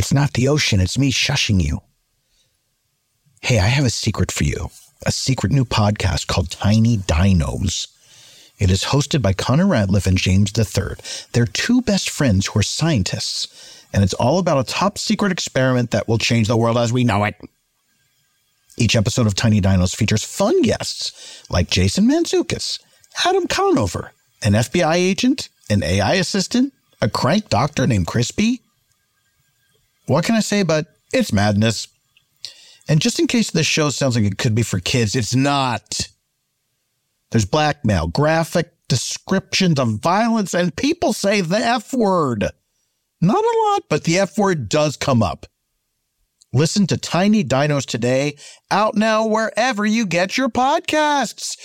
It's not the ocean. It's me shushing you. Hey, I have a secret for you. A secret new podcast called Tiny Dinos. It is hosted by Connor Ratliff and James III. They're two best friends who are scientists, and it's all about a top secret experiment that will change the world as we know it. Each episode of Tiny Dinos features fun guests like Jason Mantzoukas, Adam Conover, an FBI agent, an AI assistant, a crank doctor named Crispy. What can I say but it's madness? And just in case this show sounds like it could be for kids, it's not. There's blackmail, graphic descriptions of violence, and people say the F word. Not a lot, but the F word does come up. Listen to Tiny Dinos today, out now wherever you get your podcasts.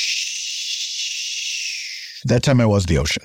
Shh. That time I was the ocean.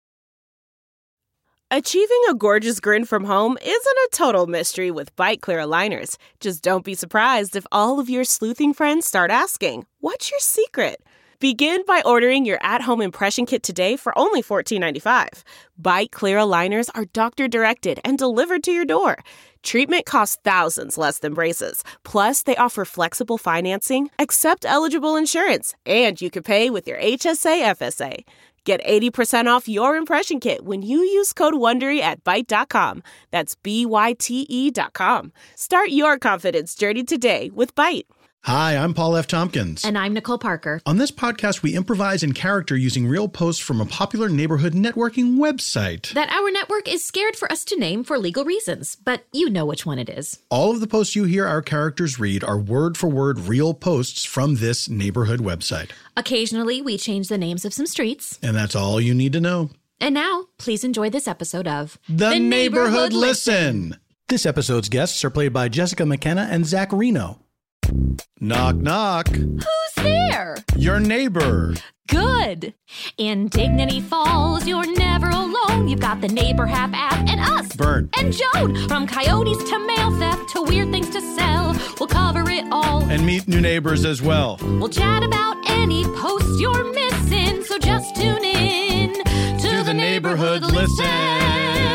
Achieving a gorgeous grin from home isn't a total mystery with Byte Clear aligners. Just don't be surprised if all of your sleuthing friends start asking, "What's your secret?" Begin by ordering your at-home impression kit today for only $14.95. Byte Clear aligners are doctor-directed and delivered to your door. Treatment costs thousands less than braces. Plus, they offer flexible financing, accept eligible insurance, and you can pay with your HSA FSA. Get 80% off your impression kit when you use code WONDERY at Byte.com. That's BYTE.com. Start your confidence journey today with Byte. Hi, I'm Paul F. Tompkins. And I'm Nicole Parker. On this podcast, we improvise in character using real posts from a popular neighborhood networking website that our network is scared for us to name for legal reasons, but you know which one it is. All of the posts you hear our characters read are word-for-word real posts from this neighborhood website. Occasionally, we change the names of some streets. And that's all you need to know. And now, please enjoy this episode of The Neighborhood Listen. This episode's guests are played by Jessica McKenna and Zach Reno. Knock, knock. Who's there? Your neighbor. Good. In Dignity Falls, you're never alone. You've got the Neighbor Hap app and us. Bert. And Joan. From coyotes to mail theft to weird things to sell, we'll cover it all. And meet new neighbors as well. We'll chat about any post you're missing, so just tune in to the Neighborhood Listen.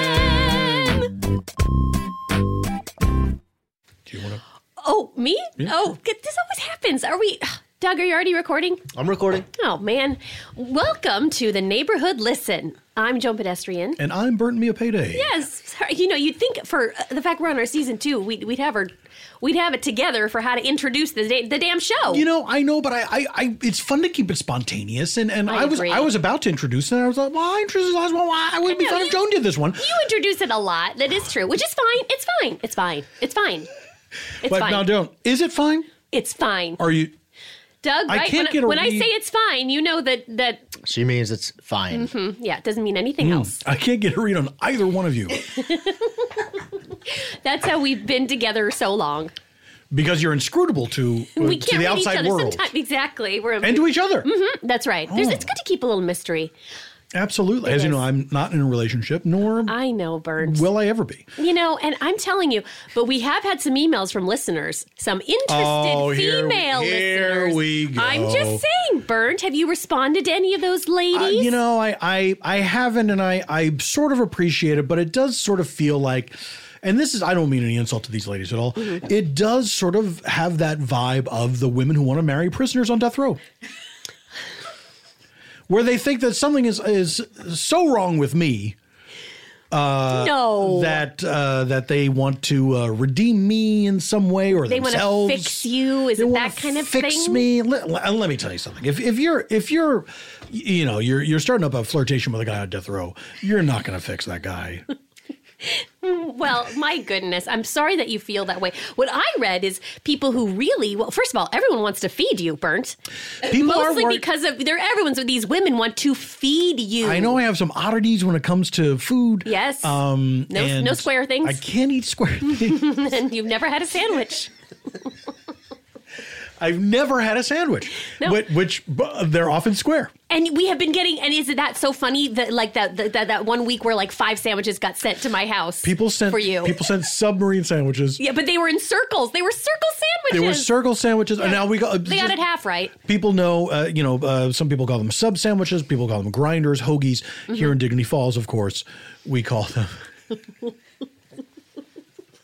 Do you want to... Oh, me? Yeah. Oh, this always happens. Are we... Doug, are you already recording? I'm recording. Oh, man. Welcome to the Neighborhood Listen. I'm Joan Pedestrian. And I'm Burnt Me a Payday. Yes. Sorry. You know, you'd think for the fact we're on our season 2, we'd have it together for how to introduce the damn show. You know, I know, but I it's fun to keep it spontaneous. And I was about to introduce it, and I was like, well, I introduced it last one. Why would it be fun if Joan did this one? You introduce it a lot. That is true, which is fine. It's fine. It's fine. It's fine. It's but fine. Now, Joan, is it fine? It's fine. Are you... Doug, I right? can't get a when I read- say it's fine, you know that She means it's fine. yeah, it doesn't mean anything else. I can't get a read on either one of you. That's how we've been together so long. Because you're inscrutable to We can't the read outside each other world. sometimes. Exactly. And to each other. That's right. It's good to keep a little mystery. Absolutely. As you know, I'm not in a relationship, nor I know, Burns. will I ever be. You know, and I'm telling you, but we have had some emails from listeners, some interested female listeners. Here we go. I'm just saying, Burnt, have you responded to any of those ladies? You know, I haven't, and I sort of appreciate it, but it does sort of feel like, and this is, I don't mean any insult to these ladies at all, it does sort of have that vibe of the women who want to marry prisoners on death row. Where they think that something is so wrong with me no. that they want to redeem me in some way, or they want themselves. to fix you. Is They it wanna that kind of fix thing? me. Let me tell you something. If you're you know, you're starting up a flirtation with a guy on death row, you're not going to fix that guy. Well, my goodness. I'm sorry that you feel that way. What I read is people who really, well, first of all, everyone wants to feed you, Burnt. Mostly because of, these women want to feed you. I know I have some oddities when it comes to food. Yes. And no square things. I can't eat square things. And you've never had a sandwich. I've never had a sandwich, No. which they're often square. And we have been getting, and is that so funny that like that 1 week where like 5 sandwiches got sent to my house for you? People sent submarine sandwiches. Yeah, but they were in circles. They were circle sandwiches. They were circle sandwiches. Yeah. And now they got it half right. People know, some people call them sub sandwiches. People call them grinders, hoagies. Here in Dignity Falls, of course, we call them.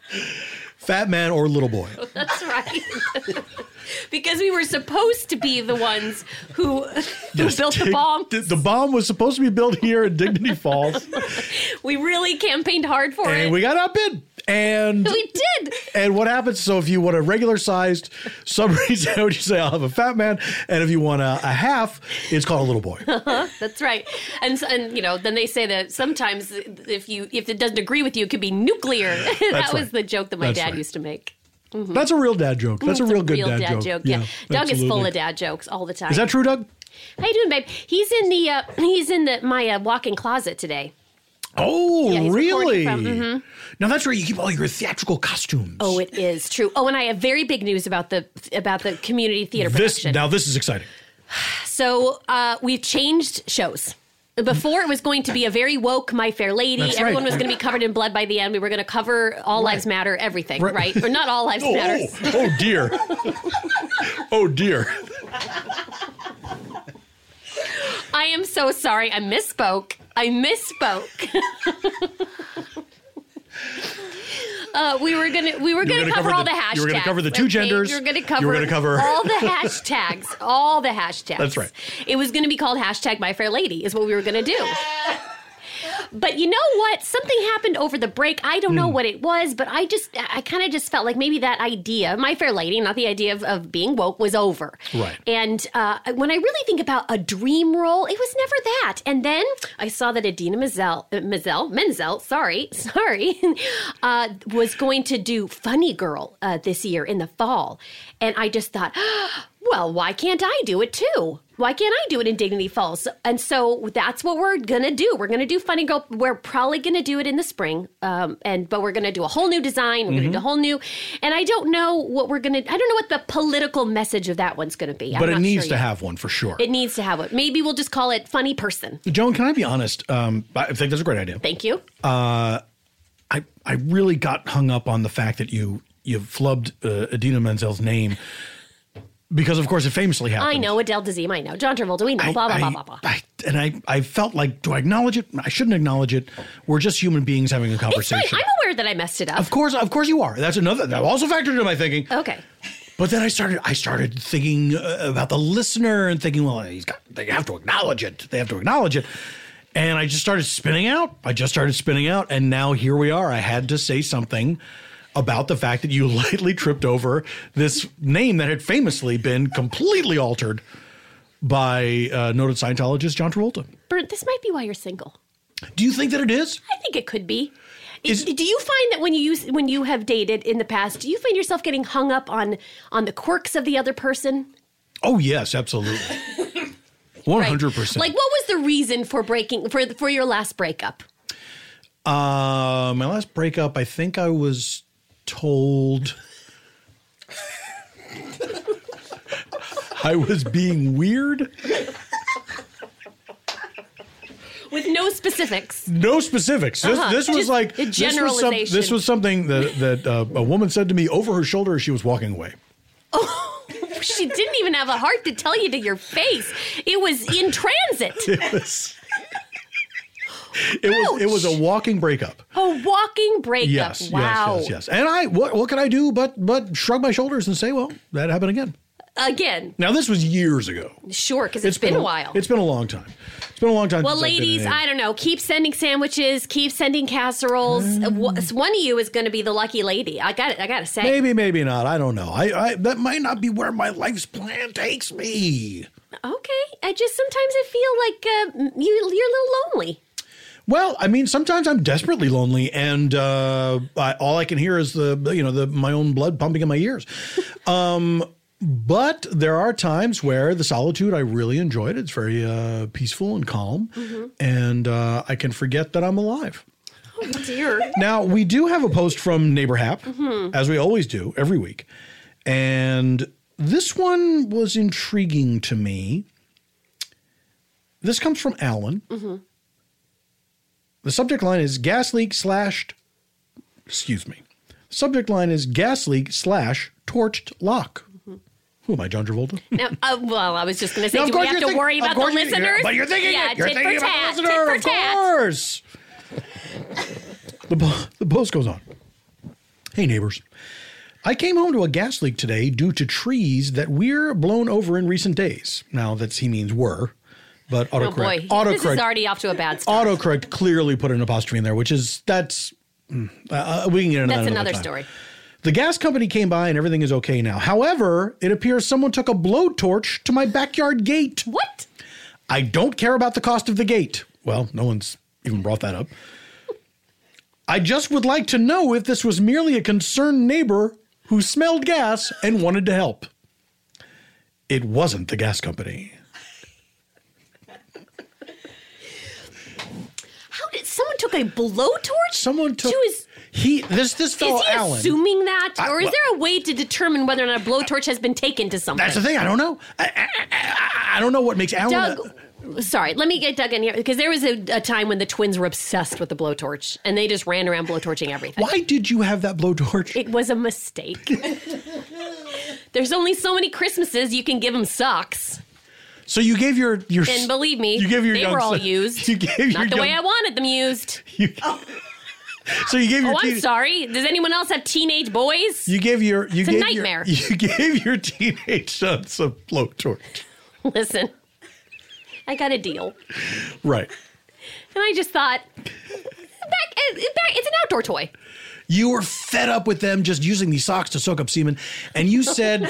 Fat man or little boy. That's right. Because we were supposed to be the ones who built the bomb. The bomb was supposed to be built here in Dignity Falls. We really campaigned hard for it. And we got outbid. And we did. And what happens? So if you want a regular sized submarine sandwich, you say, I'll have a fat man. And if you want a half, it's called a little boy. That's right. And then they say that sometimes if it doesn't agree with you, it could be nuclear. That was the joke that my dad used to make. Mm-hmm. That's a real dad joke. That's a real good dad joke. Yeah. Doug is full of dad jokes all the time. Is that true, Doug? How you doing, babe? He's in my walk-in closet today. Oh, yeah, really? Now that's where you keep all your theatrical costumes. Oh, it is true. Oh, and I have very big news about the community theater production. Now this is exciting. So we've changed shows. Before it was going to be a very woke My Fair Lady. That's Everyone right. was going to be covered in blood by the end. We were going to cover All Lives Matter, everything, right? Or not All Lives Matter. Oh dear. Oh dear. I am so sorry. I misspoke. We were gonna cover all the hashtags. You were gonna cover the two genders. You were gonna cover all the hashtags. All the hashtags. That's right. It was gonna be called #MyFairLady is what we were gonna do. But you know what? Something happened over the break. I don't know what it was, but I kind of just felt like maybe that idea, My Fair Lady, not the idea of being woke, was over. Right. And when I really think about a dream role, it was never that. And then I saw that Idina Menzel, was going to do Funny Girl this year in the fall. And I just thought, well, why can't I do it too? Why can't I do it in Dignity Falls? And so that's what we're going to do. We're going to do Funny Girl. We're probably going to do it in the spring. But we're going to do a whole new design. We're going to do a whole new. And I don't know what I don't know what the political message of that one's going to be. But it needs to have one for sure. It needs to have one. Maybe we'll just call it Funny Person. Joan, can I be honest? I think that's a great idea. Thank you. I really got hung up on the fact that you flubbed Idina Menzel's name. Because, of course, it famously happened. I know, Adele Dazeem, I know. John Travolta, we know, blah, blah, blah, blah, blah. I felt like, do I acknowledge it? I shouldn't acknowledge it. We're just human beings having a conversation. It's fine. I'm aware that I messed it up. Of course you are. That's another, that also factored into my thinking. Okay. But then I started thinking about the listener and thinking, well, they have to acknowledge it. They have to acknowledge it. And I just started spinning out. And now here we are. I had to say something about the fact that you lightly tripped over this name that had famously been completely altered by noted Scientologist John Travolta. Bert, this might be why you're single. Do you think that it is? I think it could be. Do you find that when you have dated in the past, do you find yourself getting hung up on the quirks of the other person? Oh, yes, absolutely. 100%. Like, what was the reason for for your last breakup? My last breakup, I think I was told I was being weird. With no specifics. No specifics. This was like a generalization. This was something that a woman said to me over her shoulder as she was walking away. Oh, she didn't even have a heart to tell you to your face. It was in transit. It was a walking breakup. A walking breakup. Yes. Wow. Yes. And what can I do but shrug my shoulders and say, well, that happened again. Again. Now, this was years ago. Sure, because it's been a while. It's been a long time. Well, ladies, I don't know. Keep sending sandwiches. Keep sending casseroles. One of you is going to be the lucky lady. I got to say. Maybe not. I don't know. That might not be where my life's plan takes me. Okay. Sometimes I feel like you're a little lonely. Well, I mean, sometimes I'm desperately lonely, and all I can hear is my own blood pumping in my ears. But there are times where the solitude, I really enjoyed. It's very peaceful and calm, and I can forget that I'm alive. Oh, dear. Now, we do have a post from Neighbor Hap, as we always do every week, and this one was intriguing to me. This comes from Alan. The subject line is gas leak / torched lock. Who am I, John Travolta? Now, well, I was just going to say, do we have to worry about the listeners? But you're thinking it. You're thinking about the listener, of course. The post goes on. Hey, neighbors. I came home to a gas leak today due to trees that we're blown over in recent days. Now, he means were, but autocorrect. This is already off to a bad start. Autocorrect clearly put an apostrophe in there, we can get into that That's another time. story. The gas company came by and everything is okay now. However, it appears someone took a blowtorch to my backyard gate. What? I don't care about the cost of the gate. Well, no one's even brought that up. I just would like to know if this was merely a concerned neighbor who smelled gas and wanted to help. It wasn't the gas company. How did someone took a blowtorch? Someone took to his. This fellow Is he Alan. assuming that, or is there a way to determine whether or not a blowtorch has been taken to something? That's the thing. I don't know. I don't know what makes Alan. Doug, sorry, let me get Doug in here because there was a time when the twins were obsessed with the blowtorch and they just ran around blowtorching everything. Why did you have that blowtorch? It was a mistake. There's only so many Christmases you can give them socks. So you gave your and believe me, they were all used. You gave not the way I wanted them used. So you gave your. I'm sorry. Does anyone else have teenage boys? You gave your. It's a nightmare. You gave your teenage sons a blowtorch. Listen, I got a deal. Right. And I just thought, it's an outdoor toy. You were fed up with them just using these socks to soak up semen, and you said,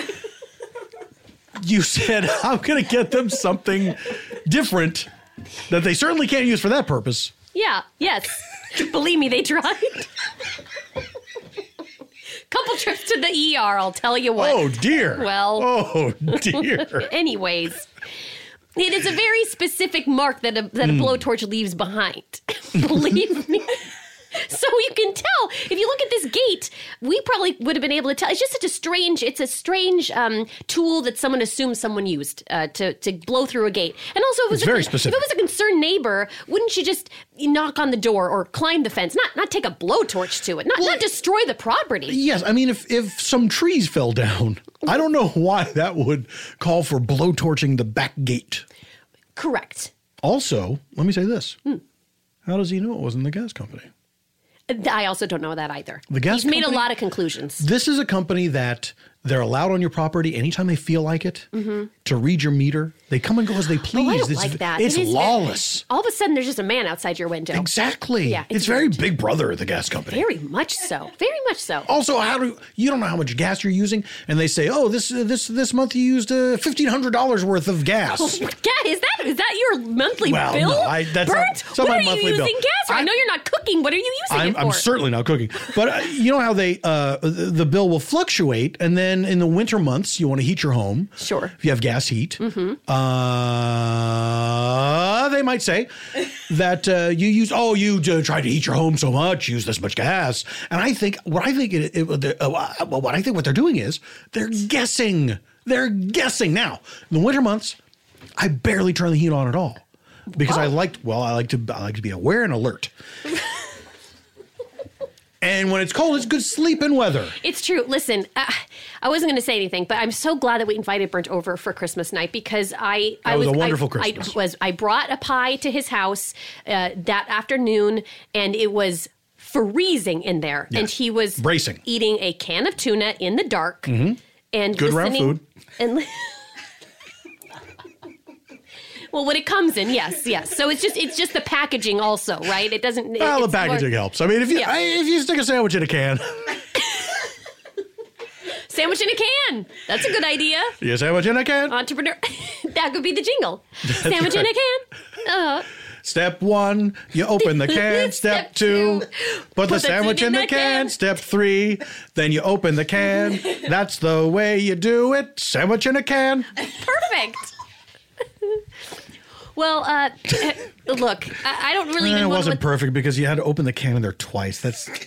I'm going to get them something different that they certainly can't use for that purpose. Yeah, yes. Believe me, they tried. Couple trips to the ER, I'll tell you what. Oh, dear. Well. Oh, dear. Anyways, it is a very specific mark that a blowtorch leaves behind. Believe me. So you can tell, if you look at this gate, we probably would have been able to tell. It's just such a strange tool that someone assumes someone used to blow through a gate. And also, It's very specific. If it was a concerned neighbor, wouldn't you just knock on the door or climb the fence? Not take a blowtorch to it, not destroy the property. Yes, I mean, if some trees fell down, I don't know why that would call for blowtorching the back gate. Correct. Also, let me say this. How does he know it wasn't the gas company? I also don't know that either. The gas He's made a company- lot of conclusions. This is a company that they're allowed on your property anytime they feel like it to read your meter. They come and go as they please. Oh, I don't like that. It's It is lawless. All of a sudden, there's just a man outside your window. Exactly. Yeah, it's very Big Brother, the gas company. Very much so. Very much so. Also, you don't know how much gas you're using, and they say, "Oh, this month you used $1,500 worth of gas." Is that your monthly bill? No, that's Bert, not what my are you monthly using bill. gas for? I know you're not cooking. What are you using it for? I'm certainly not cooking. But you know how the bill will fluctuate, and then in the winter months, you want to heat your home. Sure. If you have gas heat. They might say that you tried to heat your home so much, use this much gas. And I think what they're doing is they're guessing. They're guessing. Now, in the winter months, I barely turn the heat on at all because I like to be aware and alert. And when it's cold, it's good sleeping weather. It's true. Listen, I wasn't going to say anything, but I'm so glad that we invited Brent over for Christmas night because it was a wonderful Christmas. I brought a pie to his house that afternoon, and it was freezing in there. Yes. And he was bracing, eating a can of tuna in the dark, and good round food. And well, when it comes in, yes. So it's just the packaging, also, right? It doesn't. Well, the packaging helps. I mean, if you stick a sandwich in a can, sandwich in a can. That's a good idea. Yeah, sandwich in a can. Entrepreneur. That could be the jingle. Sandwich in a can. Step 1, you open the can. Step 2, put the sandwich in the can. Step 3, then you open the can. That's the way you do it. Sandwich in a can. Perfect. Well, look, I don't really even It want wasn't perfect because you had to open the can in there twice.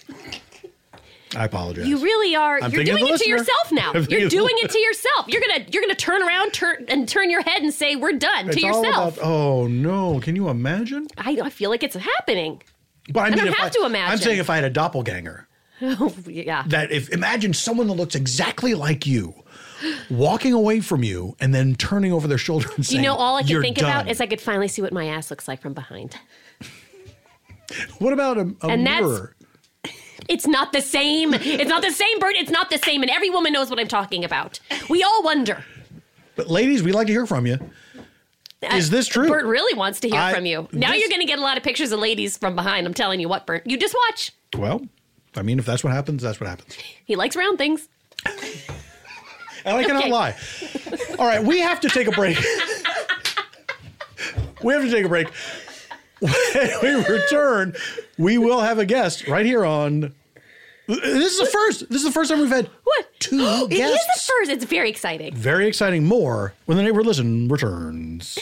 I apologize. You really are. You're doing it to yourself now. You're doing it to yourself. You're gonna turn around, turn your head and say, "We're done" to yourself. Oh no! Can you imagine? I feel like it's happening. But I don't have to imagine. I'm saying if I had a doppelganger. Oh yeah. Imagine someone that looks exactly like you. Walking away from you and then turning over their shoulder and saying, all I can think done. about is I could finally see what my ass looks like from behind. What about a mirror? It's not the same. It's not the same, Bert. It's not the same. And every woman knows what I'm talking about. We all wonder. But ladies, we'd like to hear from you. Is this true? Bert really wants to hear from you. Now you're going to get a lot of pictures of ladies from behind. I'm telling you what, Bert. You just watch. Well, I mean, if that's what happens, that's what happens. He likes round things. And I cannot lie. All right, we have to take a break. When we return, we will have a guest right here on... This is the first. This is the first time we've had two guests. It is the first. It's very exciting. Very exciting. More when the Neighborhood Listen returns.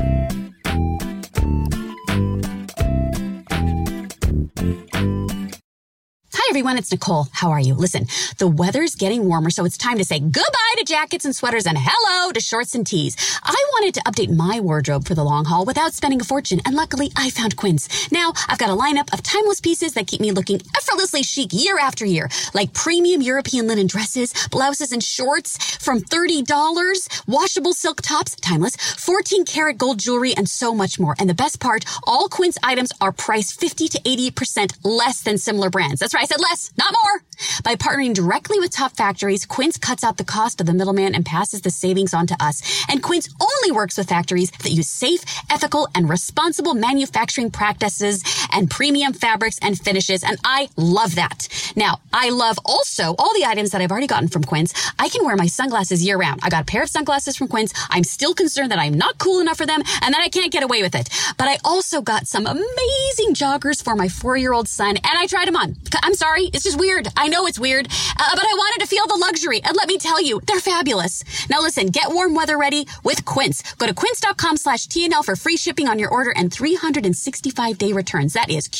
Hi, everyone. It's Nicole. How are you? Listen, the weather's getting warmer, so it's time to say goodbye to jackets and sweaters and hello to shorts and tees. I wanted to update my wardrobe for the long haul without spending a fortune, and luckily I found Quince. Now, I've got a lineup of timeless pieces that keep me looking effortlessly chic year after year, like premium European linen dresses, blouses and shorts from $30, washable silk tops, timeless, 14-karat gold jewelry, and so much more. And the best part, all Quince items are priced 50 to 80% less than similar brands. That's right. I said less, not more. By partnering directly with top factories, Quince cuts out the cost of the middleman and passes the savings on to us. And Quince only works with factories that use safe, ethical, and responsible manufacturing practices and premium fabrics and finishes. And I love that. Now, I love also all the items that I've already gotten from Quince. I can wear my sunglasses year round. I got a pair of sunglasses from Quince. I'm still concerned that I'm not cool enough for them and that I can't get away with it. But I also got some amazing joggers for my 4-year-old son, and I tried them on. I'm sorry, it's just weird. I know it's weird, but I wanted to feel the luxury. And let me tell you, they're fabulous. Now listen, get warm weather ready with Quince. Go to quince.com/TNL for free shipping on your order and 365-day returns. That is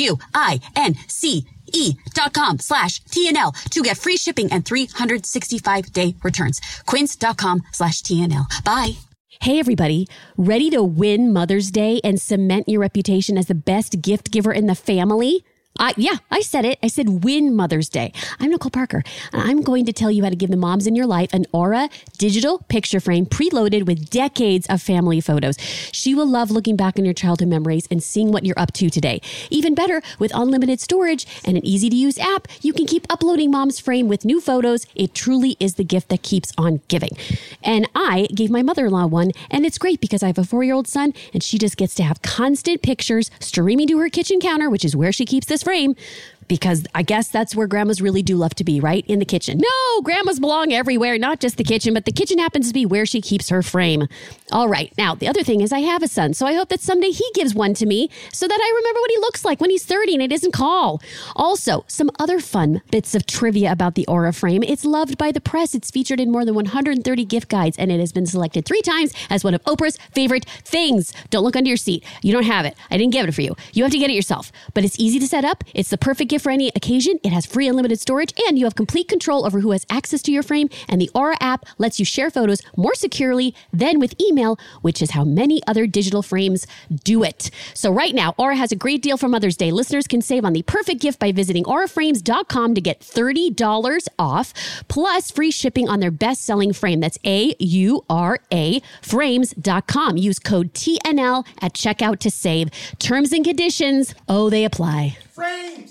QUINCE.com/TNL to get free shipping and 365-day returns. Quince.com/TNL. Bye. Hey, everybody. Ready to win Mother's Day and cement your reputation as the best gift giver in the family? I said it. I said win Mother's Day. I'm Nicole Parker, and I'm going to tell you how to give the moms in your life an Aura digital picture frame preloaded with decades of family photos. She will love looking back on your childhood memories and seeing what you're up to today. Even better, with unlimited storage and an easy-to-use app, you can keep uploading mom's frame with new photos. It truly is the gift that keeps on giving. And I gave my mother-in-law one, and it's great because I have a 4-year-old son, and she just gets to have constant pictures streaming to her kitchen counter, which is where she keeps this frame, because I guess that's where grandmas really do love to be, right? In the kitchen. No, grandmas belong everywhere, not just the kitchen, but the kitchen happens to be where she keeps her frame. All right. Now, the other thing is I have a son, so I hope that someday he gives one to me so that I remember what he looks like when he's 30 and it doesn't call. Also, some other fun bits of trivia about the Aura frame. It's loved by the press. It's featured in more than 130 gift guides, and it has been selected 3 times as one of Oprah's favorite things. Don't look under your seat. You don't have it. I didn't give it for you. You have to get it yourself. But it's easy to set up. It's the perfect gift for any occasion. It has free unlimited storage, and you have complete control over who has access to your frame. And the Aura app lets you share photos more securely than with email, which is how many other digital frames do it. So right now, Aura has a great deal for Mother's Day. Listeners can save on the perfect gift by visiting auraframes.com to get $30 off, plus free shipping on their best-selling frame. That's AURA frames.com. Use code TNL at checkout to save. Terms and conditions, they apply. Frames!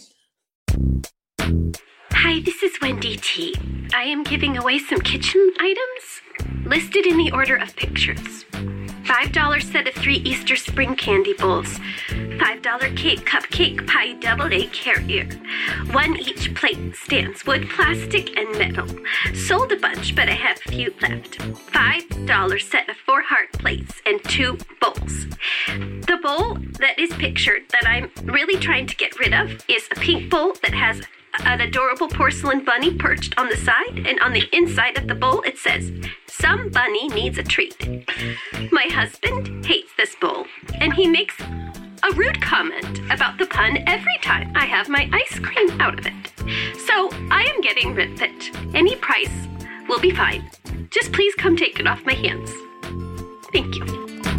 Hi, this is Wendy T. I am giving away some kitchen items listed in the order of pictures. $5 set of 3 Easter spring candy bowls. $5 cake, cupcake, pie, double egg carrier. 1 each plate, stands, wood, plastic, and metal. Sold a bunch, but I have a few left. $5 set of 4 heart plates and 2 bowls. The bowl that is pictured that I'm really trying to get rid of is a pink bowl that has an adorable porcelain bunny perched on the side, and on the inside of the bowl it says, "Some bunny needs a treat." My husband hates this bowl, and he makes a rude comment about the pun every time I have my ice cream out of it. So I am getting rid of it. Any price will be fine. Just please come take it off my hands. Thank you.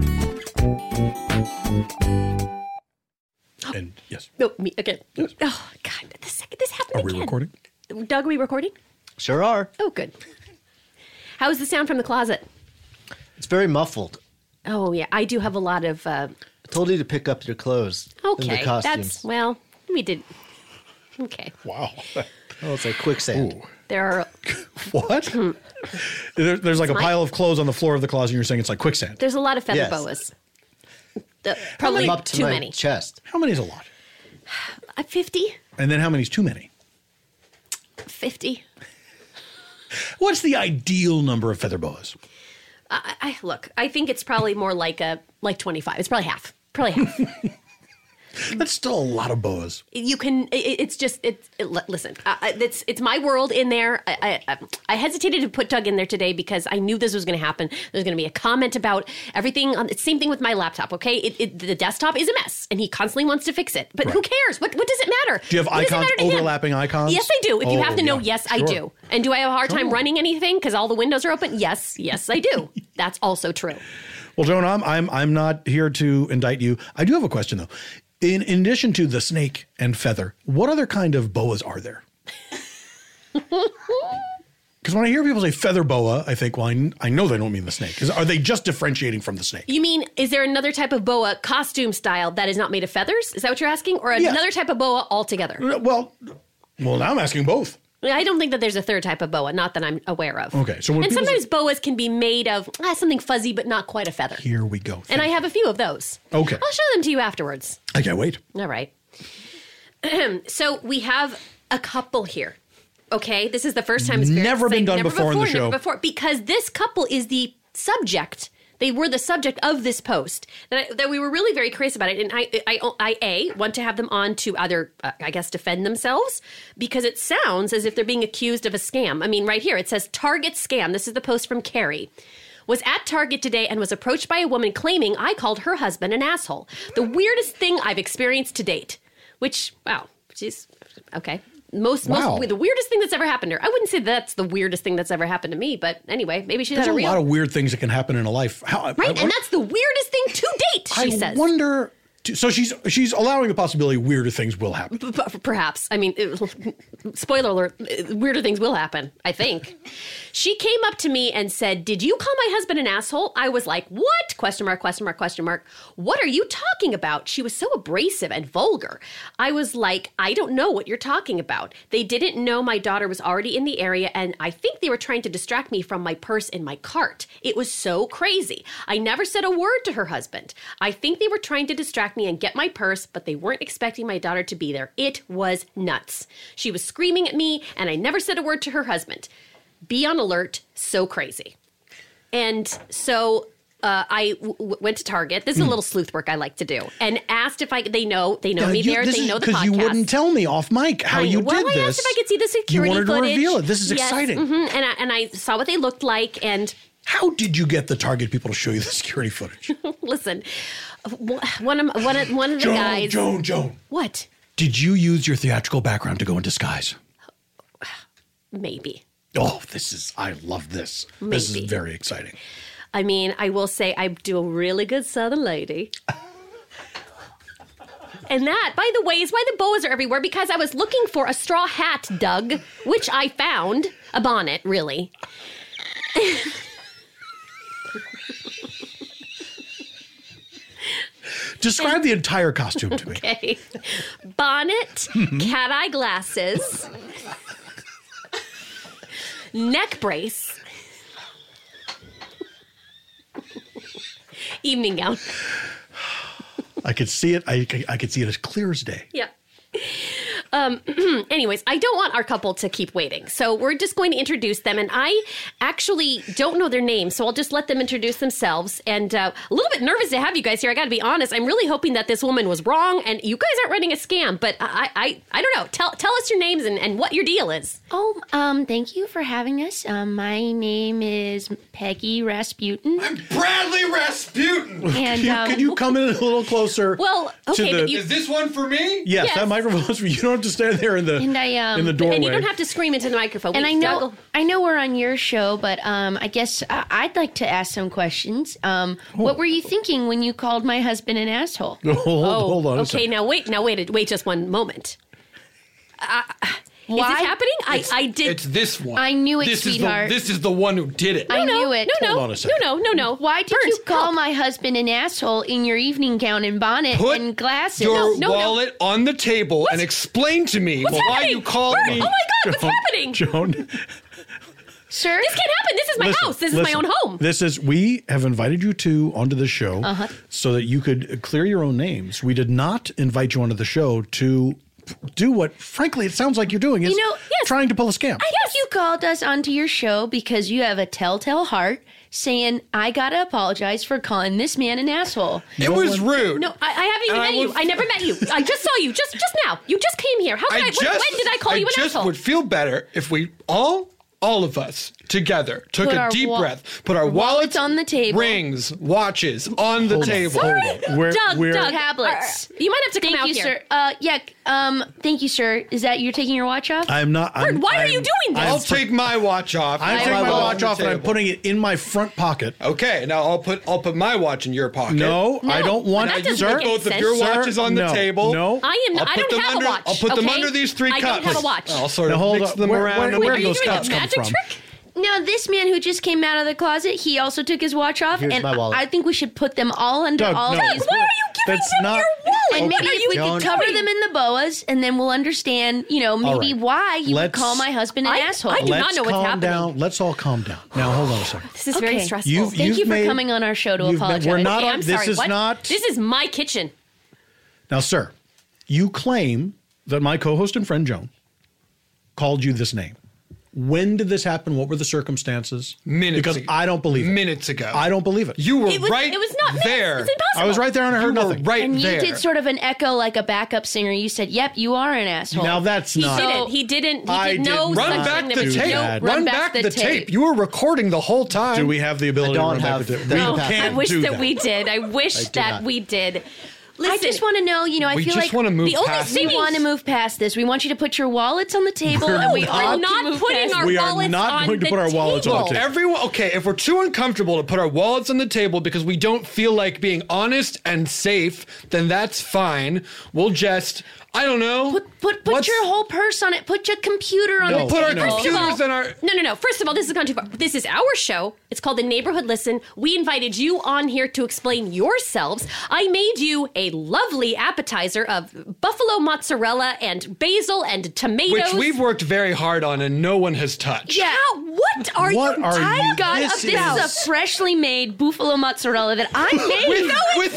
And yes. No, me again. Yes. Oh, God. This happened again. Are we recording? Doug, are we recording? Sure are. Oh, good. How is the sound from the closet? It's very muffled. Oh, yeah. I do have a lot of... I told you to pick up your clothes. Okay. And the costumes. We did... Okay. Wow. Oh, it's like quicksand. Ooh. There are What? There's like a pile of clothes on the floor of the closet and you're saying it's like quicksand. there's a lot of feather Yes. boas. Probably I'm up to too my many. chest. How many is a lot? 50? And then how many is too many? 50. What's the ideal number of feather boas? Look, I think it's probably more like 25. It's probably half. Probably half. That's still a lot of boas. You can. Listen. It's my world in there. I hesitated to put Doug in there today because I knew this was going to happen. There's going to be a comment about everything. Same thing with my laptop. Okay, the desktop is a mess, and he constantly wants to fix it. But who cares? What does it matter? Do you have icons, overlapping icons? Yes, I do. If you have to know, yeah. yes, I do. And do I have a hard time running anything because all the windows are open? Yes, I do. That's also true. Well, Joan, I'm not here to indict you. I do have a question though. In addition to the snake and feather, what other kind of boas are there? Because when I hear people say feather boa, I think, well, I know they don't mean the snake. Are they just differentiating from the snake? You mean, is there another type of boa costume style that is not made of feathers? Is that what you're asking? Or another type of boa altogether? Well, now I'm asking both. I don't think that there's a third type of boa, not that I'm aware of. Okay, so when and people sometimes boas can be made of something fuzzy, but not quite a feather. Here we go. And I have a few of those. Okay. I'll show them to you afterwards. I can't wait. All right. So we have a couple here. Okay, this is the first time it's never been done before in the show. Never before, because this couple is the subject. They were the subject of this post that we were really very curious about it. And I want to have them on to either, I guess, defend themselves because it sounds as if they're being accused of a scam. I mean, right here, it says Target scam. This is the post from Carrie. Was at Target today and was approached by a woman claiming I called her husband an asshole. The weirdest thing I've experienced to date. Which, wow, geez, okay. The weirdest thing that's ever happened to her. I wouldn't say that's the weirdest thing that's ever happened to me, but anyway, maybe she's had a lot of weird things that can happen in a life. And that's the weirdest thing to date, she says. I wonder. So she's allowing the possibility weirder things will happen. Perhaps. I mean, spoiler alert, weirder things will happen, I think. She came up to me and said, "Did you call my husband an asshole?" I was like, "What?" Question mark, question mark, question mark. "What are you talking about?" She was so abrasive and vulgar. I was like, "I don't know what you're talking about." They didn't know my daughter was already in the area, and I think they were trying to distract me from my purse in my cart. It was so crazy. I never said a word to her husband. I think they were trying to distract me and get my purse, but they weren't expecting my daughter to be there. It was nuts. She was screaming at me, and I never said a word to her husband. Be on alert. So crazy. And so I went to Target. This is a little sleuth work I like to do, and asked if they know me there. They know the podcast. Because you wouldn't tell me off mic how you did this. Well, I asked if I could see the security footage. You wanted footage. to reveal it. This is exciting. Mm-hmm. And I saw what they looked like. And how did you get the Target people to show you the security footage? Listen, one of the guys. Joan. What? Did you use your theatrical background to go in disguise? Maybe. Oh, I love this. Maybe. This is very exciting. I mean, I will say I do a really good Southern lady. And that, by the way, is why the boas are everywhere, because I was looking for a straw hat, Doug, which I found. A bonnet, really. Describe the entire costume to me. Okay. Bonnet, cat eye glasses, neck brace, evening gown. I could see it. I could see it as clear as day. Yeah. Anyways, I don't want our couple to keep waiting. So we're just going to introduce them. And I actually don't know their names, so I'll just let them introduce themselves. And a little bit nervous to have you guys here. I got to be honest. I'm really hoping that this woman was wrong and you guys aren't running a scam. But I don't know. Tell us your names and what your deal is. Oh, thank you for having us. My name is Peggy Rasputin. I'm Bradley Rasputin. And Could you come in a little closer? Well, okay. Is this one for me? Yes, that microphone's for you. You don't have to stand there in the doorway. And you don't have to scream into the microphone. And I know we're on your show, but I guess I'd like to ask some questions. What were you thinking when you called my husband an asshole? Hold on. Okay, now wait just one moment. Why? Is it happening? I did. It's this one. I knew it, this sweetheart. This is the one who did it. I knew it. No. Why did you call my husband an asshole in your evening gown and bonnet Put and glasses? your wallet on the table and explain to me why you called me. Oh my God, what's happening? Joan. Sir? This can't happen. This is my house. This is my own home. We have invited you two onto the show so that you could clear your own names. We did not invite you onto the show to do what, frankly, it sounds like you're doing is trying to pull a scam. I guess you called us onto your show because you have a telltale heart saying, I gotta apologize for calling this man an asshole. It was rude. No, I haven't even met you. I never met you. I just saw you just now. You just came here. How could when did I call you an asshole? I just would feel better if we all of us together took a deep breath, put our wallets on the table, rings, watches on the table. Doug, tablets. You might have to come out here. Sir. Thank you, sir. Is that you're taking your watch off? I'm not. Why are you doing this? I'll take my watch off. I'm taking my watch off and I'm putting it in my front pocket. Okay, now I'll put my watch in your pocket. No, I don't want that to. doesn't make any both of sense. your watches on the table. No, I don't have a watch. I'll put them okay? under these three cups. I don't have a watch. I'll sort of mix them around. Where Are do you those doing cups a come magic from? trick? Now, this man who just came out of the closet, he also took his watch off. Here's and my wallet. I think we should put them all under Doug, all no. these. Why are you giving That's them not- your wallet? And maybe What are if you we could doing? cover them in the boas, and then we'll understand, maybe right. why you would Let's- call my husband an asshole. I do not know what's calm happening. down. Let's all calm down. Now, hold on a second. This is very stressful. Thank you for coming on our show to apologize. We're not Okay, on. I'm This sorry. is What? not. This is my kitchen. Now, sir, you claim that my co-host and friend Joan called you this name. When did this happen? What were the circumstances? Minutes Because ago. I don't believe it. Minutes ago. I don't believe it. You were It was right not minutes. there. It's impossible. I was right there and I heard You were nothing. right And there. you did sort of an echo like a backup singer. You said, yep, you are an asshole. Now that's He not. didn't. He didn't. I He did no didn't. such Run back thing. the There was tape. no- Run back the tape. You were recording the whole time. Do we have the ability to don't run back have the tape? the We capacity. can't I wish do that we did. I wish that not. we did. I Listen, just want to know, I We feel just like wanna move the only past thing we want to move past this. We want you to put your wallets on the table, and we We're are not putting our We are wallets not on going to the put our wallets on the table. table. Everyone, okay, if we're too uncomfortable to put our wallets on the table because we don't feel like being honest and safe, then that's fine. We'll just, I don't know. Put your whole purse on it. Put your computer on the Put our table. computers in our. No. First of all, this has gone too far. This is our show. It's called The Neighborhood Listen. We invited you on here to explain yourselves. I made you a lovely appetizer of buffalo mozzarella and basil and tomatoes. Which we've worked very hard on and no one has touched. Yeah, what are you What are talking you- about? this This is a freshly made buffalo mozzarella that I made.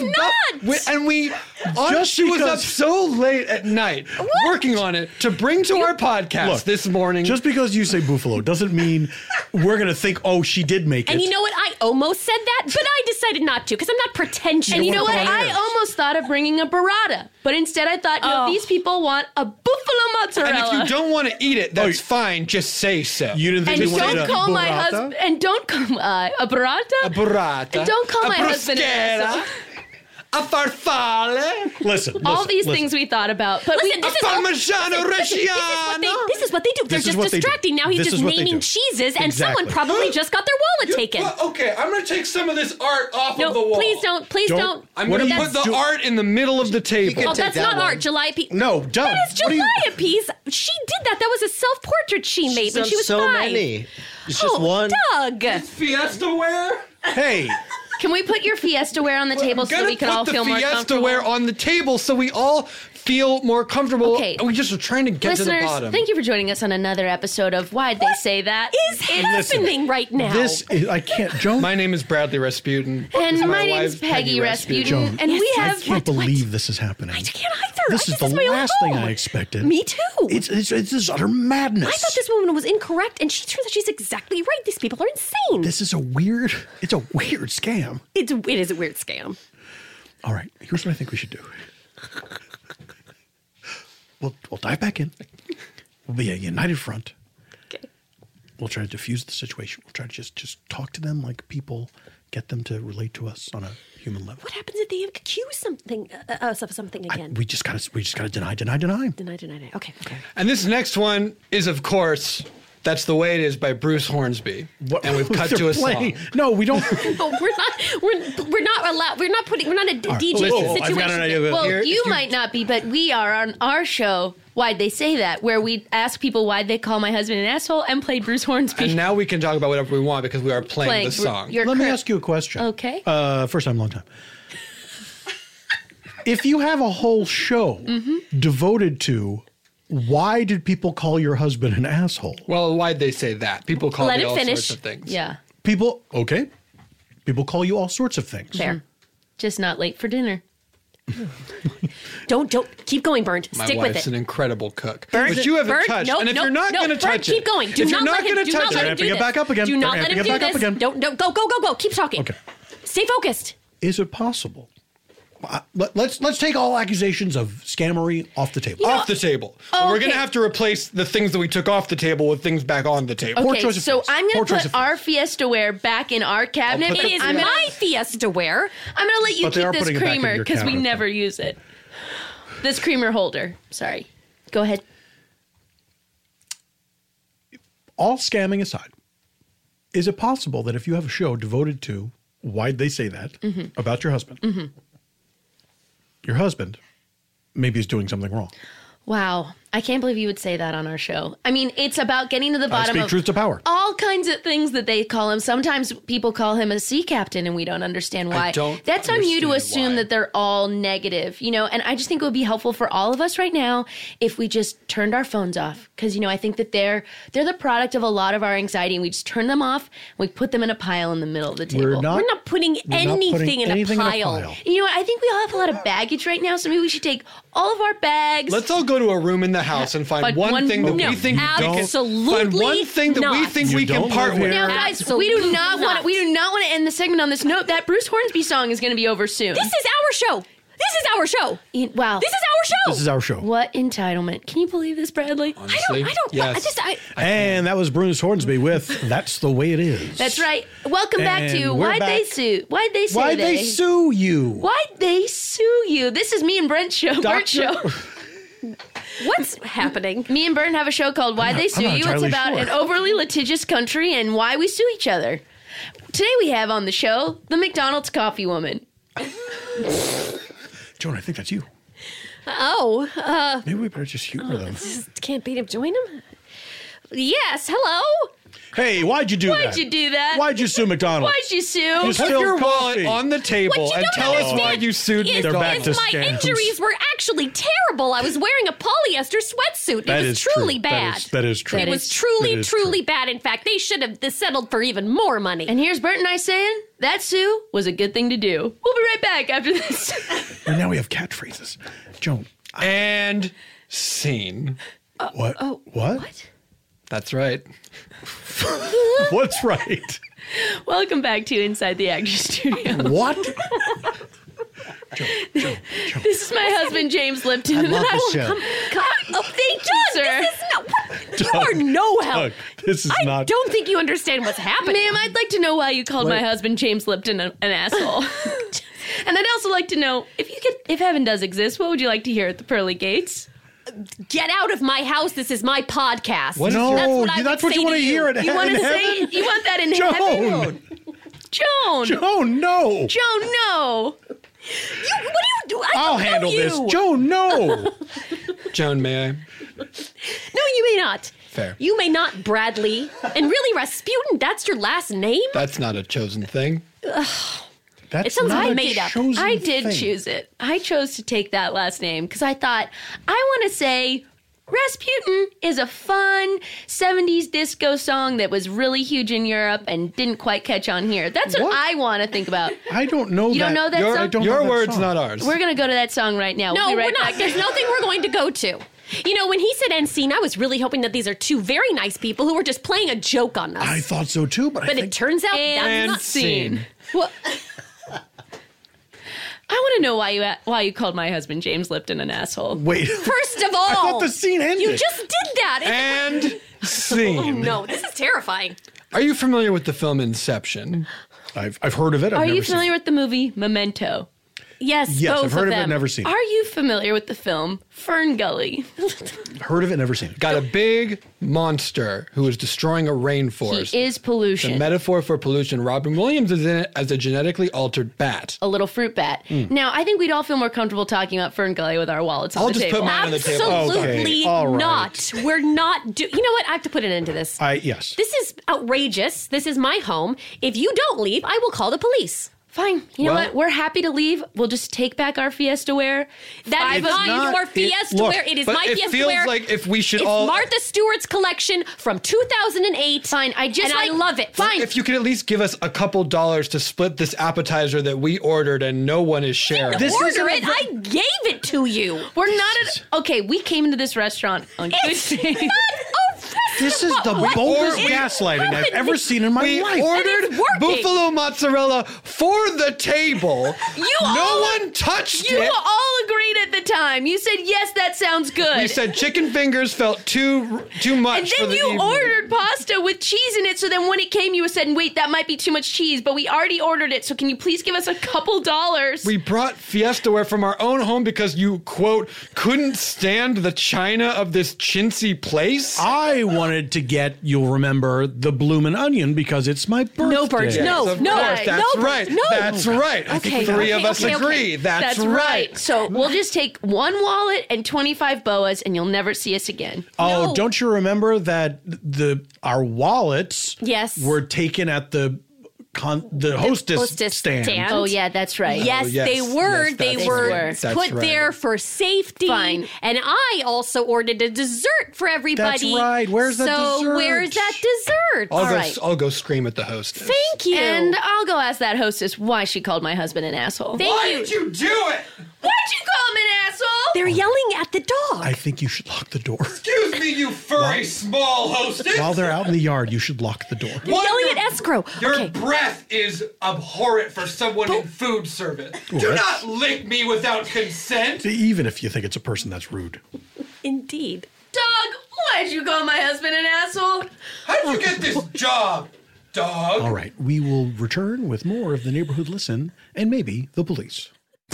She was up because- so late at night working on it to bring to our podcast Look, this morning. Just because you say buffalo doesn't mean we're going to think, oh, she did make it. And you know what? I almost said that, but I decided not to because I'm not pretentious. And you know what? put on I air. almost thought of bringing a burrata, but instead I thought, these people want a buffalo mozzarella. and if you don't want to eat it, that's fine. Just say so. You didn't think And you wanted don't a call my burrata? husband. And don't call a burrata. A burrata. And don't call a my husband an bruschetta, asshole. a farfalle. Listen, All listen, these listen. things we thought about, but Listen, we. this is all- Parmigiano Reggiano. This is what they do. They're This is just what they do. distracting. Now he's This just is what they naming do. cheeses, and Exactly. someone probably just got their wallet taken. Well, okay, I'm going to take some of this art off No, of the wall. please don't. Please don't. I'm What going are to you put the do- art in the middle of the table. Oh, take that's that not one. art. July P. No, Doug. That is what are you- Julia Pease. She did that. That was a self-portrait she made She's when done she was so 5. many. It's just one. Doug. Fiesta wear? Hey, Can we put your Fiesta wear on the table so we can all feel more Fiesta comfortable? wear on the table so we all feel more comfortable. Okay. We just are trying to get to the Listeners, bottom. thank you for joining us on another episode of Why'd They Say That? Is happening right now? this is, I can't, Joan. My name is Bradley Rasputin. And This is my name's wife, Peggy Rasputin. Joan, And we I have can't believe this is happening. I can't either. This is the my own last thing home. I expected. Me too. It's this utter madness. I thought this woman was incorrect, and she turns out she's exactly right. These people are insane. This is a weird. It's a weird scam. It is a weird scam. All right, here's what I think we should do. We'll dive back in. We'll be a united front. Okay. We'll try to diffuse the situation. We'll try to just talk to them like people, get them to relate to us on a human level. What happens if they accuse something of something again? We just gotta deny. Deny. Okay. And this next one is, of course, That's the Way It Is by Bruce Hornsby. And we've cut to a song. No, we don't. But we're not allowed. We're not a DJ situation. I've got an idea. Well, you might not be, but we are on our show. Why'd They Say That? Where we ask people why'd they call my husband an asshole and play Bruce Hornsby. And now we can talk about whatever we want because we are playing the song. Let me ask you a question. Okay. First time, long time. If you have a whole show devoted to why did people call your husband an asshole? Well, why'd they say that? People call me all sorts of things. Yeah. People call you all sorts of things. Fair. Just not late for dinner. Don't keep going, Bernd. Stick My with wife's it. an incredible cook. Bernd, But you haven't Bernd, touched. no, And if no, you're not no, going to Bernd, touch keep it. going. Do If not you're not let him going to do touch not it. let him do Get this. back up again. Do not Okay, let him get do back up this. again. Don't go. Keep talking. Okay. Stay focused. Is it possible? Let's take all accusations of scammery off the table. Off the table. But we're going to have to replace the things that we took off the table with things back on the table. Okay, so I'm going to put our Fiesta ware back in our cabinet. It is my Fiesta ware. I'm going to let you But they are keep this putting it back in creamer your because we counter. never use it. This creamer holder. Sorry. Go ahead. All scamming aside, is it possible that if you have a show devoted to why'd they say that about your husband, your husband maybe is doing something wrong? Wow. I can't believe you would say that on our show. I mean, it's about getting to the bottom speak of truth to power. all kinds of things that they call him. Sometimes people call him a sea captain and we don't understand why. That's on you to assume that they're all negative, you know, and I just think it would be helpful for all of us right now if we just turned our phones off. Because, you know, I think that they're the product of a lot of our anxiety and we just turn them off and we put them in a pile in the middle of the table. We're not putting anything in a pile. You know what? I think we all have a lot of baggage right now, so maybe we should take all of our bags. Let's all go to a room in the house and find one thing that we think absolutely we can part with. Now, guys, we do not want to end the segment on this note. That Bruce Hornsby song is going to be over soon. This is our show. Wow. This is our show. This is our show. What entitlement. Can you believe this, Bradley? Honestly, I don't. yes. And that was Bruce Hornsby with That's the Way It Is. That's right. Welcome back to And we're Why'd They back. Sue? Why'd They Say Why'd they sue you? Why'd they sue you? This is me and Brent's show. Brent's show. What's happening? Me and Brent have a show called Why'd They Sue not You? It's entirely about sure. an overly litigious country and why we sue each other. Today we have on the show the McDonald's coffee woman. Joan, I think that's you. Oh, Maybe we better just humor them. can't beat him. Join him. Yes. Hello. Hey, why'd you do that? Why'd you do that? Why'd you sue McDonald's? Why'd you sue? You Put spilled your coffee. wallet on the table What you and don't tell us understand why you sued me. They're back to my scams. injuries were actually terrible. I was wearing a polyester sweatsuit. That It was is true. truly That bad. that is true. It was That truly, is truly true. bad. In fact, they should have settled for even more money. And here's Bert and I saying that sue was a good thing to do. We'll be right back after this. And now we have catchphrases. Joan. And scene. What? What? That's right. What's right? Welcome back to Inside the Actors Studio. What? This is my husband, James Lipton. I and love I the will show. Oh, thank you, sir. This is not. You are no help. Doug, this is I not. don't think you understand what's happening. Ma'am, I'd like to know why you called my Wait. husband James Lipton an asshole. And I'd also like to know if heaven does exist, what would you like to hear at the pearly gates? Get out of my house. This is my podcast. What? No, that's what you want to hear at You want to heaven. say you want that in Joan. heaven? Joan. Joan, no. Joan, no. What do you do? I'll handle this. Joan, no. Joan, may I? No, you may not. Fair. You may not, Bradley. And really, Rasputin, that's your last name? That's not a chosen thing. That's It sounds not I a made up. chosen I did thing. choose it. I chose to take that last name because I thought I want to say Rasputin is a fun 70s disco song that was really huge in Europe and didn't quite catch on here. That's what I want to think about. I don't know that. You don't know that song? I don't know Your that words, song. not ours. We're going to go to that song right now. No, we'll be right we're not. back. There's nothing we're going to go to. You know, when he said end scene, I was really hoping that these are two very nice people who were just playing a joke on us. I thought so too, but I but think it turns out that's And not scene. Well, I want to know why you called my husband James Lipton an asshole. Wait. first of all, I thought the scene ended. You just did that. And scene. Oh, no, this is terrifying. Are you familiar with the film Inception? I've heard of it. I've Are never you seen familiar with the movie Memento? Yes, Yes, both I've heard of them. it, never seen it. Are you familiar with the film Fern Gully? Heard of it, never seen it. Got a big monster who is destroying a rainforest. He is pollution. The metaphor for pollution. Robin Williams is in it as a genetically altered bat. A little fruit bat. Now, I think we'd all feel more comfortable talking about Fern Gully with our wallets on I'll the just table. put mine on the table. Absolutely Okay, all right. not. We're not. You know what? I have to put an end to this. Yes. This is outrageous. This is my home. If you don't leave, I will call the police. Fine. You know Well- what? We're happy to leave. We'll just take back our Fiesta Wear. That is not not- your Fiesta look, Wear. It is but my it Fiesta feels Wear. like if we should it's all- Martha Stewart's collection from 2008. Fine. I love it. Fine. If you could at least give us a couple dollars to split this appetizer that we ordered and no one is sharing. This Order isn't it. I gave it to you. We're not at. Okay, we came into this restaurant on good It's faith. not a This is the What? boldest It- gaslighting I've ever seen in my We life. ordered And it's working. buffalo mozzarella for the table. No one touched You it. all agreed at the time. You said yes, that sounds good. We said chicken fingers felt too much and for then the you evening. ordered pasta with cheese in it. So then when it came, you said, "Wait, that might be too much cheese." But we already ordered it. So can you please give us a couple dollars? We brought Fiesta Ware from our own home because you, quote, couldn't stand the china of this chintzy place. I wanted to get, you'll remember, the bloomin' onion because it's my birthday. No, Bert. No, Of no, course, that's no, right. no. That's right. I think three of us agree. That's right. So we'll just take one wallet and 25 boas, and you'll never see us again. Oh, No. don't you remember that our wallets Yes. were taken at the hostess hostess stand? stand. Oh yeah, that's right. Yes, yes, they were. yes, they that's were right. That's put right. there for safety. Fine. And I also ordered a dessert for everybody. That's right. Where's the so dessert? where's that dessert? I'll go scream at the hostess. Thank you. And I'll go ask that hostess why she called my husband an asshole. Thank you. you do it? Why'd you call him an asshole? They're yelling at the dog. I think you should lock the door. Excuse me, you furry small hostess. While they're out in the yard, you should lock the door. They're yelling at escrow. Your Okay. breath is abhorrent for someone in food service. Do not lick me without consent. Even if you think it's a person that's rude. Indeed. Dog, why'd you call my husband an asshole? How'd you get this job, dog? All right, we will return with more of the Neighborhood Listen and maybe the police.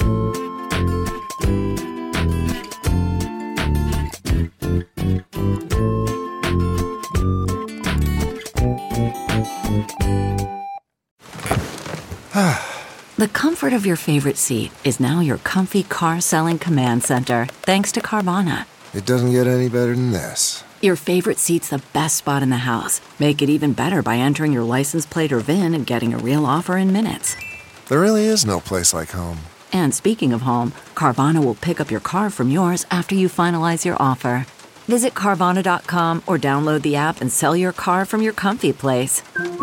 The comfort of your favorite seat is now your comfy car selling command center, thanks to Carvana. It doesn't get any better than this. Your favorite seat's the best spot in the house. Make it even better by entering your license plate or VIN and getting a real offer in minutes. There really is no place like home. And speaking of home, Carvana will pick up your car from yours after you finalize your offer. Visit Carvana.com or download the app and sell your car from your comfy place.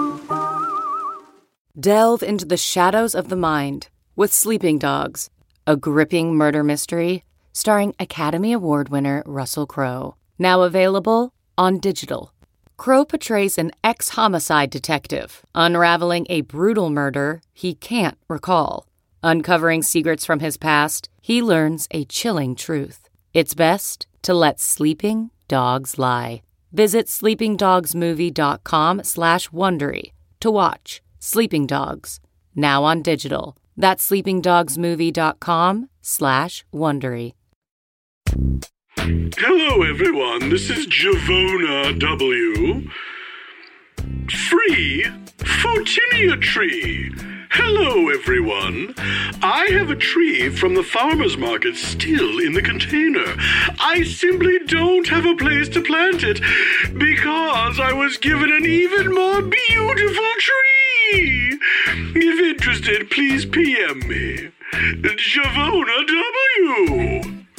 Delve into the shadows of the mind with Sleeping Dogs, a gripping murder mystery starring Academy Award winner Russell Crowe. Now available on digital. Crowe portrays an ex-homicide detective unraveling a brutal murder he can't recall. Uncovering secrets from his past, he learns a chilling truth. It's best to let sleeping dogs lie. Visit sleepingdogsmovie.com/Wondery to watch Sleeping Dogs, now on digital. That's sleepingdogsmovie.com/Wondery. Hello, everyone. This is Javona W. Free Photinia tree. Hello, everyone. I have a tree from the farmer's market still in the container. I simply don't have a place to plant it because I was given an even more beautiful tree. If interested, please PM me. Javona W.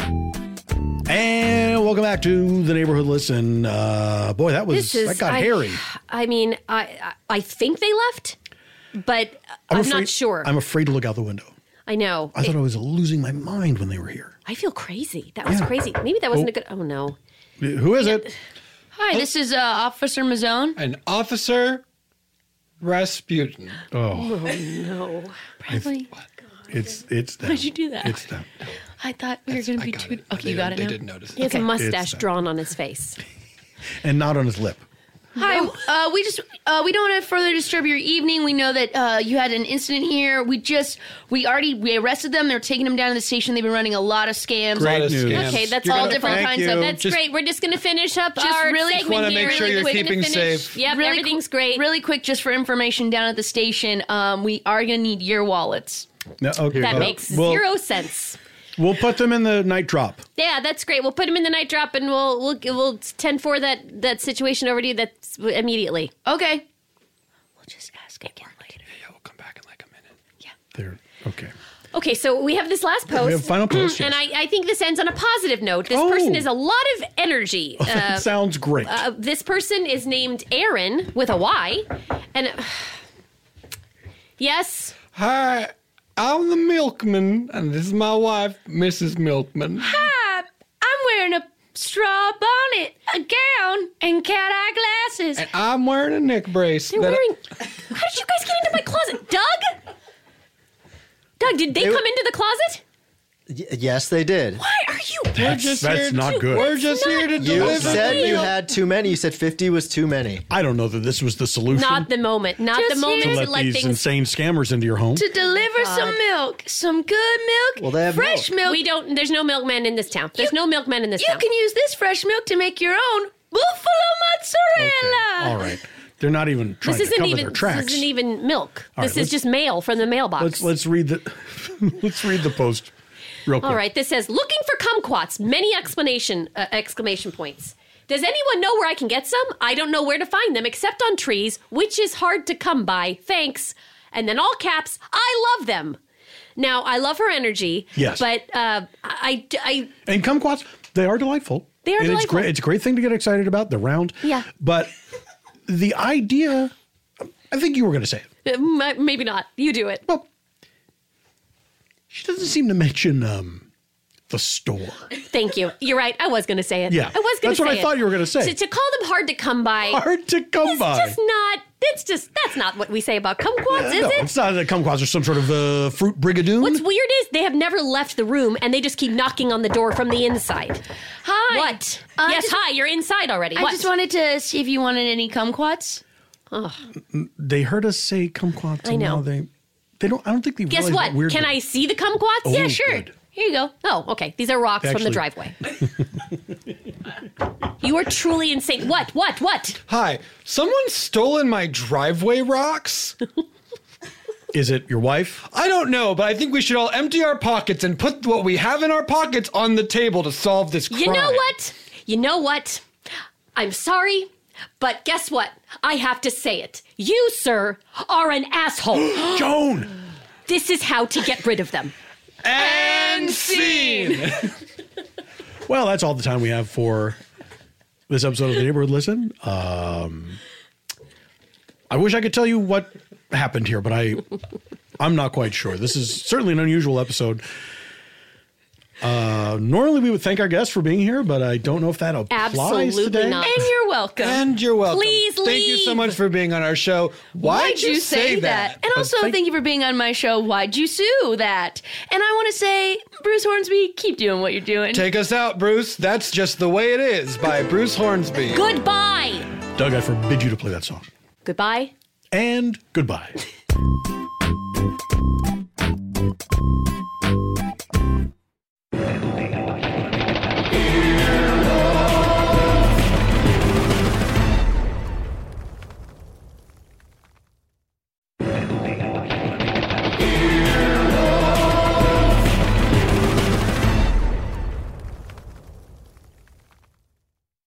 And welcome back to the Neighborhood Listen. Boy, that got hairy. I mean, I think they left, but I'm not sure. I'm afraid to look out the window. I know. I thought I was losing my mind when they were here. I feel crazy. That was crazy. Maybe that wasn't a good. Oh no. Who is it? Hi, this is Officer Mazzone. An Officer Rasputin. Oh, no. Probably. it's them. Why'd you do that? It's them. I thought we were going to be too. Okay, you got it They now. didn't notice. He has a It's mustache that. drawn on his face. And not on his lip. Hi. We don't want to further disturb your evening. We know that you had an incident here. We arrested them. They're taking them down to the station. They've been running a lot of scams. Great news. Okay, that's all different kinds of. That's great. We're just going to finish up our segment want to here. make sure you're keeping safe. Yep, everything's great. Really quick, just for information down at the station, we are going to need your wallets. No, okay. That makes 0 sense. We'll put them in the night drop. Yeah, that's great. We'll put them in the night drop, and we'll 10-4 that situation over to you. That's immediately. Okay. We'll just ask again later. Yeah, we'll come back in like a minute. Yeah. There. Okay. Okay, so we have this last post. We have final post, yes. And I think this ends on a positive note. This person is a lot of energy. That sounds great. This person is named Aaron with a Y. And yes? Hi, I'm the milkman, and this is my wife, Mrs. Milkman. Hi, I'm wearing a straw bonnet, a gown, and cat-eye glasses. And I'm wearing a neck brace. How did you guys get into my closet? Doug? Doug, did they come into the closet? Yes, they did. Why are you? That's not good. We're just here to deliver. You said you had too many. You said 50 was too many. I don't know that this was the solution. Not the moment. Not Just the moment to to let these insane scammers into your home. To deliver some milk, some good milk, Well, they have fresh milk. We don't. There's no milkmen in this town. There's no milkmen in this You town. can use this fresh milk to make your own buffalo mozzarella. All right. They're not even trying This to cover isn't their even. tracks. This isn't even milk. All This right, is just mail from the mailbox. Let's read the let's read the post real quick. All right. This says, "Looking for kumquats." Many exclamation points. Does anyone know where I can get some? I don't know where to find them except on trees, which is hard to come by. Thanks. And then all caps. I love them. Now I love her energy. Yes. But And kumquats, they are delightful. They are and delightful. It's great. It's a great thing to get excited about. They're round. Yeah. But the idea, I think you were going to say it. Maybe not. You do it. Well, she doesn't seem to mention the store. Thank you. You're right. I was going to say it. Yeah. I was going to say it. That's what I thought you were going to say. To call them hard to come by. Hard to come by. That's not what we say about kumquats, is no, it? it's not that kumquats are some sort of fruit brigadoon. What's weird is they have never left the room and they just keep knocking on the door from the inside. Hi. What? Yes, hi, you're inside already. I What? just wanted to see if you wanted any kumquats. Oh. They heard us say kumquats. I know. And now they don't. I don't think they Guess realize what? weird Can they- I see the kumquats? Oh, Yeah, sure. good. Here you go. Oh, okay. These are rocks from the driveway. You are truly insane. What? Hi, someone's stolen my driveway rocks? Is it your wife? I don't know, but I think we should all empty our pockets and put what we have in our pockets on the table to solve this crime. You know what? I'm sorry, but guess what? I have to say it. You, sir, are an asshole. Joan! This is how to get rid of them. And scene! Well, that's all the time we have for this episode of The Neighborhood Listen. I wish I could tell you what happened here, but I'm not quite sure. This is certainly an unusual episode. Normally we would thank our guests for being here, but I don't know if that applies Absolutely today. not. And you're welcome. And you're welcome. Please Thank you so leave. much for being on our show. Why'd you say that? And also, thank you for being on my show. Why'd you sue that? And I want to say, Bruce Hornsby, keep doing what you're doing. Take us out, Bruce. That's Just the Way It Is by Bruce Hornsby. Goodbye. Doug, I forbid you to play that song. Goodbye. And goodbye.